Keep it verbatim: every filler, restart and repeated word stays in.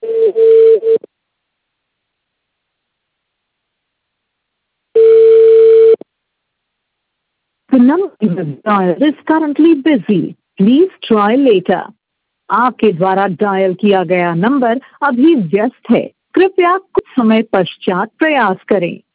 The number you have dialed is currently busy. Please try later. आपके द्वारा dial किया गया नंबर अभी व्यस्त है। कृपया कुछ समय पश्चात प्रयास करें।